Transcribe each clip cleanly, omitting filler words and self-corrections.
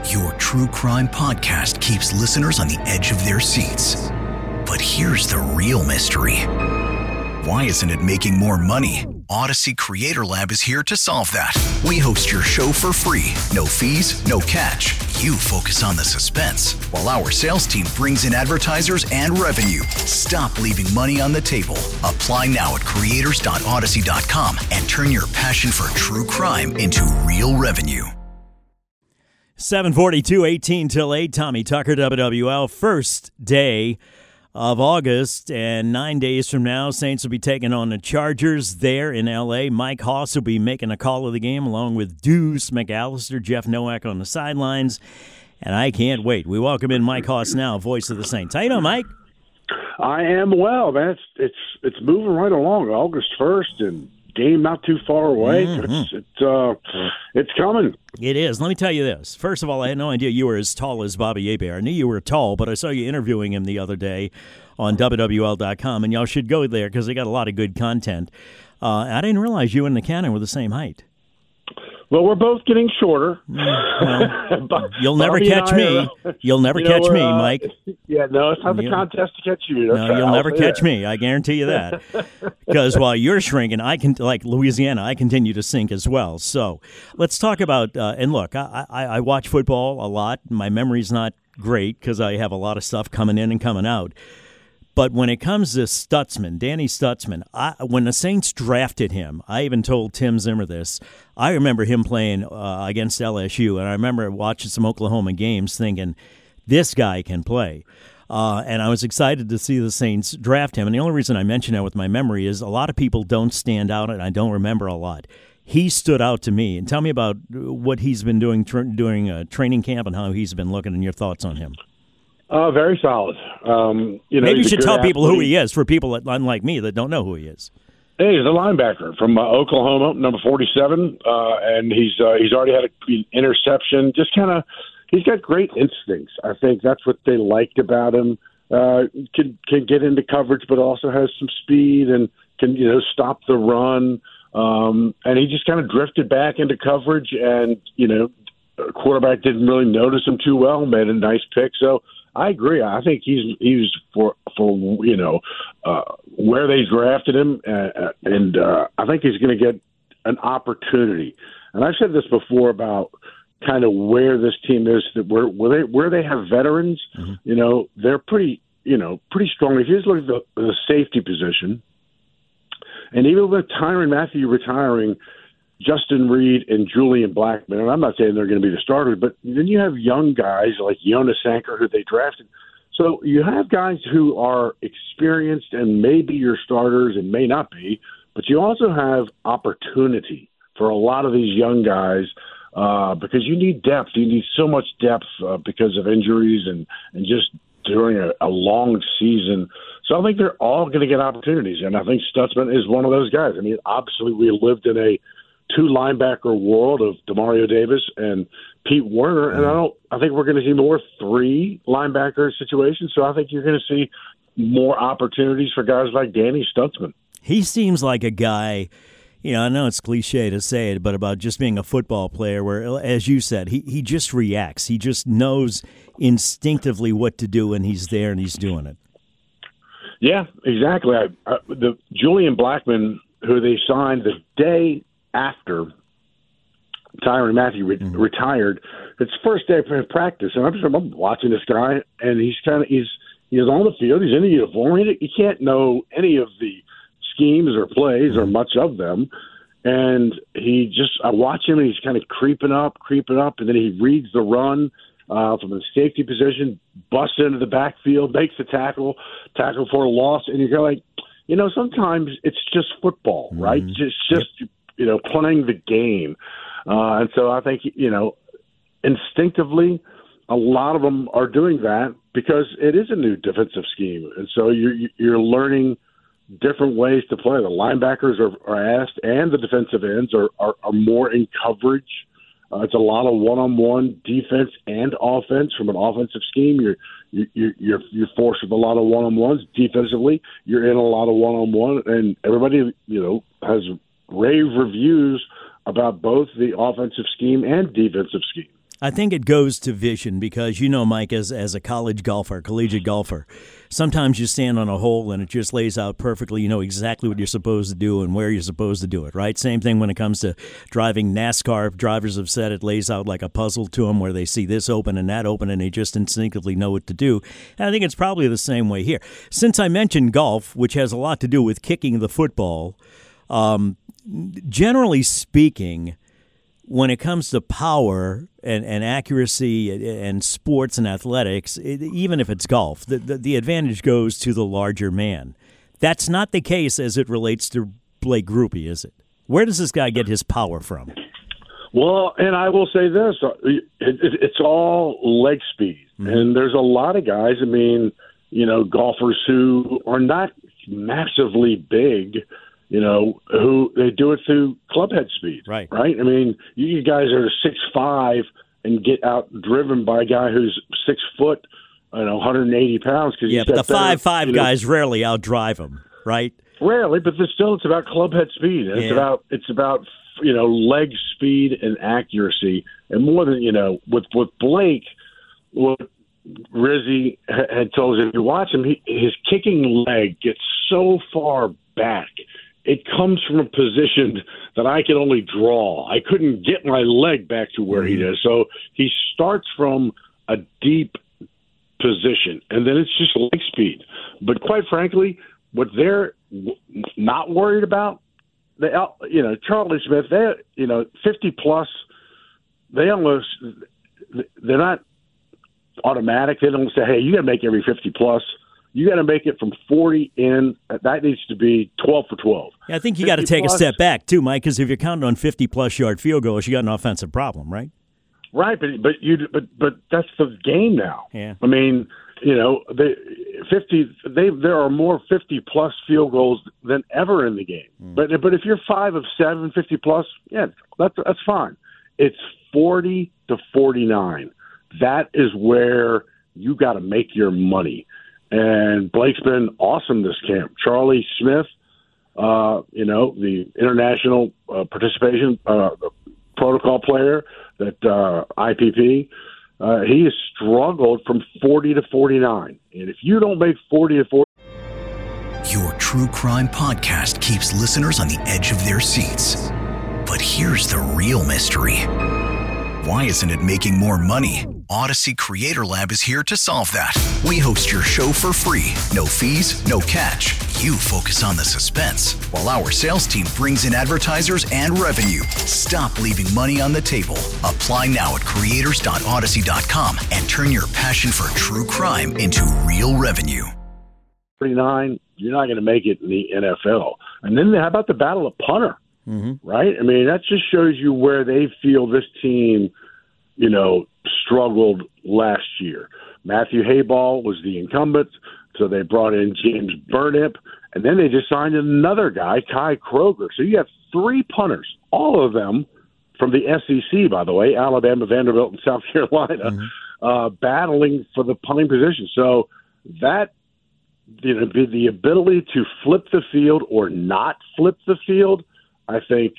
Your true crime podcast keeps listeners on the edge of their seats. But here's the real mystery. Why isn't it making more money? Odyssey Creator Lab is here to solve that. We host your show for free. No fees, no catch. You focus on the suspense, while our sales team brings in advertisers and revenue. Stop leaving money on the table. Apply now at creators.odyssey.com and turn your passion for true crime into real revenue. 7:42, 18 till 8. Tommy Tucker, WWL. First day of August, and 9 days from now, Saints will be taking on the Chargers there in L.A. Mike Hoss will be making a call of the game along with Deuce McAllister, Jeff Nowak on the sidelines, and I can't wait. We welcome in Mike Hoss now, voice of the Saints. How you doing, Mike? I am well, man. It's moving right along. August 1st, and game not too far away. Mm-hmm. It's coming. It is. Let me tell you this. First of all, I had no idea you were as tall as Bobby Hebert. I knew you were tall, but I saw you interviewing him the other day on WWL.com, and y'all should go there because they got a lot of good content. I didn't realize you and the Cannon were the same height. Well, we're both getting shorter. Well, you'll never catch me. You'll never catch me, Mike. Yeah, no, it's not the contest to catch you. No, you'll never catch me. I guarantee you that. Because while you're shrinking, I can, like Louisiana, I continue to sink as well. So let's talk about, and look, I watch football a lot. My memory's not great because I have a lot of stuff coming in and coming out. But when it comes to Stutzman, Danny Stutzman, when the Saints drafted him, I even told Tim Zimmer this. I remember him playing against LSU, and I remember watching some Oklahoma games thinking, this guy can play. And I was excited to see the Saints draft him. And the only reason I mention that with my memory is a lot of people don't stand out, and I don't remember a lot. He stood out to me. And tell me about what he's been doing during training camp and how he's been looking and your thoughts on him. Very solid. Maybe you should tell people who he is for people that, unlike me, that don't know who he is. Hey, he's a linebacker from Oklahoma, number 47, and he's already had an interception. Just kind of, he's got great instincts. I think that's what they liked about him. Can get into coverage, but also has some speed and can stop the run. And he just kind of drifted back into coverage, and quarterback didn't really notice him too well. Made a nice pick, so. I agree. I think he's for where they drafted him, and I think he's going to get an opportunity. And I've said this before about kind of where this team is, that where they have veterans, mm-hmm. They're pretty strong. If you just look at the safety position, and even with Tyrann Mathieu retiring, Justin Reed and Julian Blackmon, and I'm not saying they're going to be the starters, but then you have young guys like Jonas Anker, who they drafted. So you have guys who are experienced and may be your starters and may not be, but you also have opportunity for a lot of these young guys because you need depth. You need so much depth because of injuries and just during a long season. So I think they're all going to get opportunities, and I think Stutzman is one of those guys. I mean, obviously we lived in a two-linebacker world of Demario Davis and Pete Werner, and I think we're going to see more three-linebacker situations, so I think you're going to see more opportunities for guys like Danny Stutzman. He seems like a guy, I know it's cliche to say it, but about just being a football player where, as you said, he just reacts. He just knows instinctively what to do, and he's there and he's doing it. Yeah, exactly. The Julian Blackmon, who they signed the day after Tyrann Mathieu retired, it's first day of practice, and I'm watching this guy, and he's on the field, he's in a uniform, he can't know any of the schemes or plays or much of them, and I watch him, and he's kind of creeping up, and then he reads the run from the safety position, busts into the backfield, makes the tackle for a loss, and you're like, sometimes it's just football, right? Just playing the game. And so I think, instinctively, a lot of them are doing that because it is a new defensive scheme. And so you're learning different ways to play. The linebackers are asked, and the defensive ends are more in coverage. It's a lot of one-on-one defense and offense from an offensive scheme. You're forced with a lot of one-on-ones. Defensively, you're in a lot of one-on-one, and everybody, has rave reviews about both the offensive scheme and defensive scheme. I think it goes to vision because, Mike, as a collegiate golfer, sometimes you stand on a hole and it just lays out perfectly. You know exactly what you're supposed to do and where you're supposed to do it, right? Same thing when it comes to driving NASCAR. Drivers have said it lays out like a puzzle to them where they see this open and that open and they just instinctively know what to do. And I think it's probably the same way here. Since I mentioned golf, which has a lot to do with kicking the football, generally speaking, when it comes to power and accuracy and sports and athletics, even if it's golf, the advantage goes to the larger man. That's not the case as it relates to Blake Grupe, is it? Where does this guy get his power from? Well, and I will say this, it's all leg speed. Mm-hmm. And there's a lot of guys, golfers who are not massively big, who they do it through clubhead speed, right? You guys are 6'5" and get out driven by a guy who's 6 foot, 180 pounds. But the 5'5" guys rarely outdrive him, right? Rarely, but it's about clubhead speed. It's about leg speed and accuracy, and more than with Blake, what Rizzi had told us, if you watch him, his kicking leg gets so far back. It comes from a position that I can only draw. I couldn't get my leg back to where he does. So he starts from a deep position, and then it's just leg speed. But quite frankly, what they're not worried about, Charlie Smith, 50-plus, they're not automatic. They don't say, hey, you got to make every 50-plus. You got to make it from 40 in. That needs to be 12 for 12. Yeah, I think you got to take a step back, too, Mike, because if you're counting on 50-plus yard field goals, you got an offensive problem, right? Right, but that's the game now. Yeah. There are more 50-plus field goals than ever in the game. But if you're 5 of 7, 50-plus, yeah, that's fine. It's 40 to 49. That is where you got to make your money. And Blake's been awesome this camp. Charlie Smith, the international participation protocol player, that IPP, he has struggled from 40 to 49. And if you don't make 40 to 40... Your true crime podcast keeps listeners on the edge of their seats. But here's the real mystery. Why isn't it making more money? Odyssey Creator Lab is here to solve that. We host your show for free. No fees, no catch. You focus on the suspense, while our sales team brings in advertisers and revenue. Stop leaving money on the table. Apply now at creators.odyssey.com and turn your passion for true crime into real revenue. 49, you're not going to make it in the NFL. And then how about the battle of punter? Mm-hmm. Right? That just shows you where they feel this team, struggled last year. Matthew Hayball was the incumbent, so they brought in James Burnip, and then they just signed another guy, Kai Kroger. So you have 3 punters, all of them from the SEC, by the way, Alabama, Vanderbilt, and South Carolina, battling for the punting position. So that, the ability to flip the field or not flip the field, I think,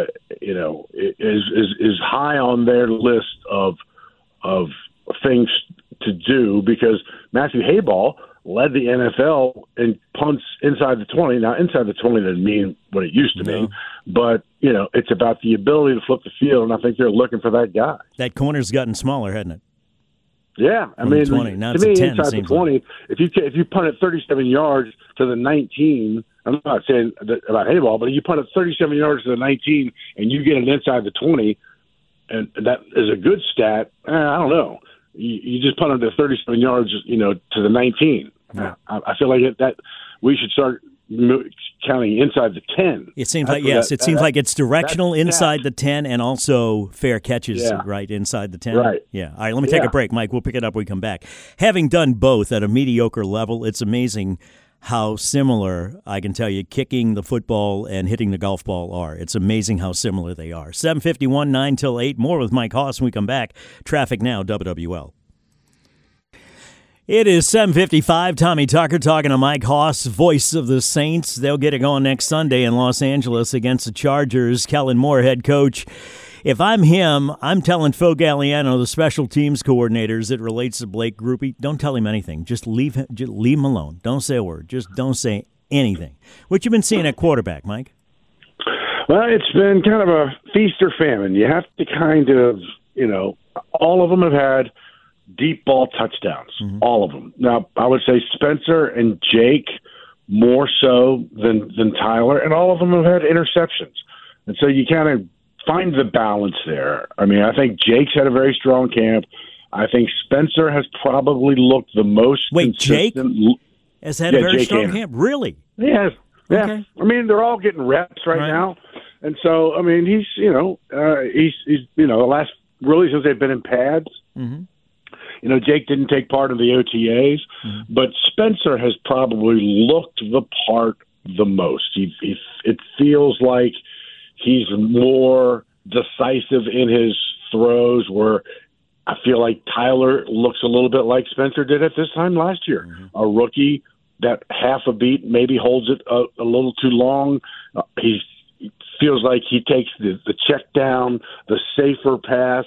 is high on their list of things to do, because Matthew Hayball led the NFL in punts inside the 20. Now, inside the 20 doesn't mean what it used to mean, but, it's about the ability to flip the field, and I think they're looking for that guy. That corner's gotten smaller, hasn't it? Yeah, From 20. Now it's 10, inside the 20, like. if you punt it 37 yards to the 19, I'm not saying that about Hayball, but if you punt it 37 yards to the 19 and you get it inside the 20, and that is a good stat, I don't know. You just punt it to 37 yards, to the 19. Yeah. I feel like that we should start counting inside the 10. It seems like, yes, it seems like it's directional inside the 10 and also fair catches, right, inside the 10. Right. Yeah. All right, let me take a break, Mike. We'll pick it up when we come back. Having done both at a mediocre level, it's amazing how similar, I can tell you, kicking the football and hitting the golf ball are. It's amazing how similar they are. 7:51, 9 till 8. More with Mike Hoss when we come back. Traffic now, WWL. It is 7:55. Tommy Tucker talking to Mike Hoss, voice of the Saints. They'll get it going next Sunday in Los Angeles against the Chargers. Kellen Moore, head coach, if I'm him, I'm telling Phil Galliano, the special teams coordinator, as it relates to Blake Grupe, don't tell him anything. Just leave him alone. Don't say a word. Just don't say anything. What you been seeing at quarterback, Mike? Well, it's been kind of a feast or famine. You have to kind of, all of them have had deep ball touchdowns, all of them. Now, I would say Spencer and Jake more so than Tyler, and all of them have had interceptions. And so you kind of find the balance there. I mean, I think Jake's had a very strong camp. I think Spencer has probably looked the most consistent. Jake has had a very strong camp? Really? Yes. Yeah. Okay. I mean, they're all getting reps right now. And so, I mean, he's the last, really since they've been in pads, Jake didn't take part in the OTAs, but Spencer has probably looked the part the most. It feels like he's more decisive in his throws, where I feel like Tyler looks a little bit like Spencer did at this time last year. A rookie that half a beat maybe holds it a little too long. He feels like he takes the check down, the safer pass,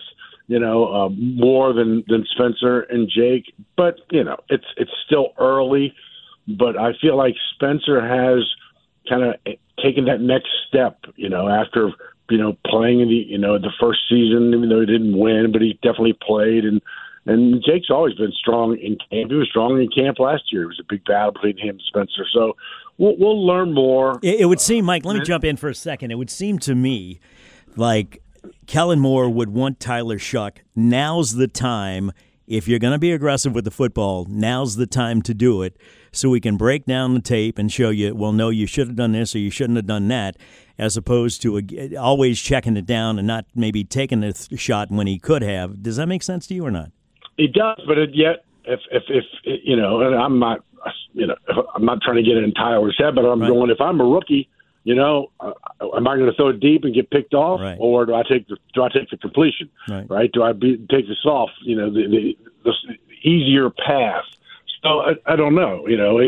more than Spencer and Jake. But, it's still early. But I feel like Spencer has kind of taken that next step, after, playing in the first season, even though he didn't win, but he definitely played. And Jake's always been strong in camp. He was strong in camp last year. It was a big battle between him and Spencer. So we'll learn more. It would seem, Mike, let me jump in for a second. It would seem to me like Kellen Moore would want Tyler Shough. Now's the time. If you're going to be aggressive with the football, now's the time to do it, so we can break down the tape and show you, well, no, you should have done this or you shouldn't have done that, as opposed to always checking it down and not maybe taking a shot when he could have. Does that make sense to you or not? It does, but yet, if and I'm not trying to get it in Tyler's head, but I'm going, if I'm a rookie, am I going to throw it deep and get picked off, or do I take the completion? Right? Do I take the soft, the easier path? So I don't know.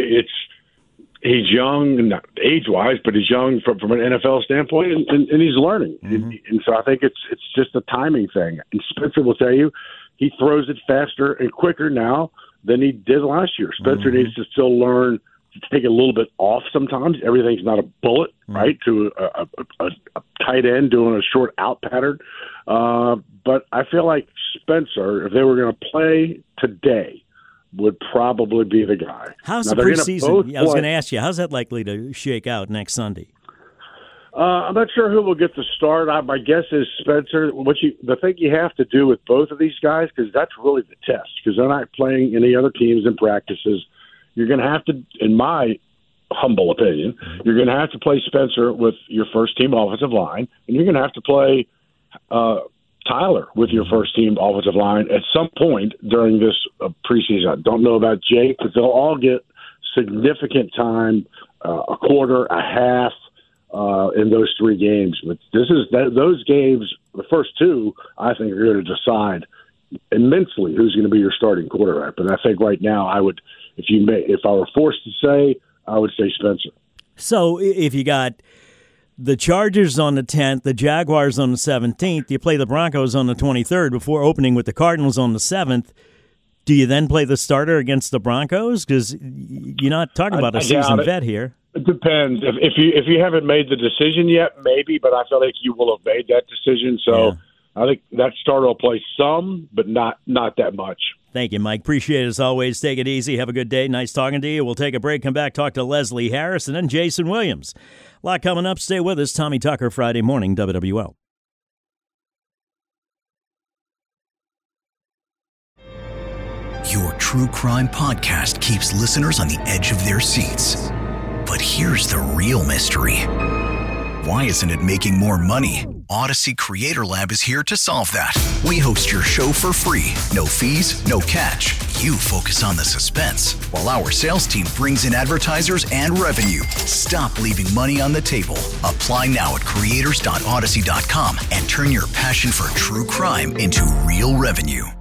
He's young, not age-wise, but he's young from an NFL standpoint, and he's learning. And so I think it's just a timing thing. And Spencer will tell you, he throws it faster and quicker now than he did last year. Spencer needs to still learn to take a little bit off sometimes. Everything's not a bullet, right, to a tight end doing a short out pattern. But I feel like Spencer, if they were going to play today, would probably be the guy. How's the preseason? I was going to ask you, how's that likely to shake out next Sunday? I'm not sure who will get the start. My guess is Spencer. The thing you have to do with both of these guys, because that's really the test, because they're not playing any other teams in practices. You're going to have to, in my humble opinion, you're going to have to play Spencer with your first-team offensive line, and you're going to have to play Tyler with your first-team offensive line at some point during this preseason. I don't know about Jake, but they'll all get significant time, a quarter, a half, in those three games. But those games, the first two, I think are going to decide immensely who's going to be your starting quarterback. But I think right now, if I were forced to say, I would say Spencer. So if you got the Chargers on the 10th, the Jaguars on the 17th, you play the Broncos on the 23rd before opening with the Cardinals on the 7th. Do you then play the starter against the Broncos? Because you're not talking about a seasoned vet here. It depends. If you haven't made the decision yet, maybe, but I feel like you will have made that decision. So I think that starter will play some, but not that much. Thank you, Mike. Appreciate it as always. Take it easy. Have a good day. Nice talking to you. We'll take a break, come back, talk to Leslie Harris, and then Jason Williams. A lot coming up. Stay with us. Tommy Tucker, Friday morning, WWL. Your true crime podcast keeps listeners on the edge of their seats. But here's the real mystery. Why isn't it making more money? Odyssey Creator Lab is here to solve that. We host your show for free. No fees, no catch. You focus on the suspense, while our sales team brings in advertisers and revenue. Stop leaving money on the table. Apply now at creators.odyssey.com and turn your passion for true crime into real revenue.